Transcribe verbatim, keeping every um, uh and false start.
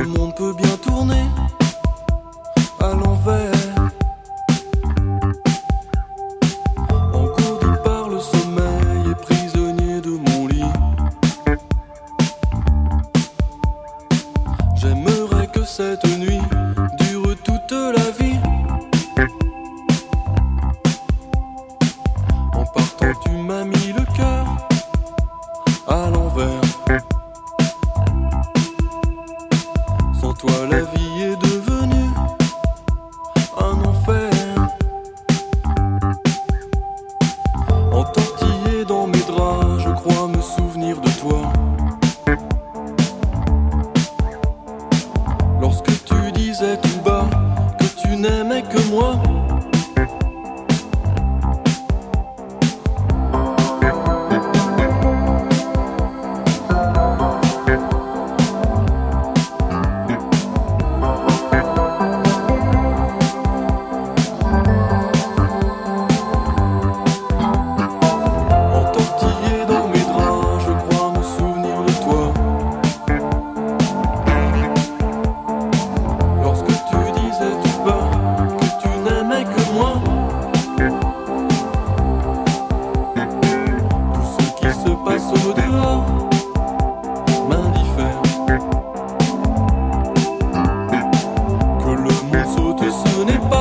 monde peut bien tourner à l'envers. Engourdi par le sommeil et prisonnier de mon lit, j'aimerais que cette nuit dure toute la vie. En partant tu m'as mis le cœur à l'envers. Sans toi la vie est devenue un enfer. Entortillé dans mes draps, je crois me souvenir de toi. Lorsque tu disais tout bas que tu n'aimais que moi, au dehors m'indiffère. Que le monde saute, ce n'est pas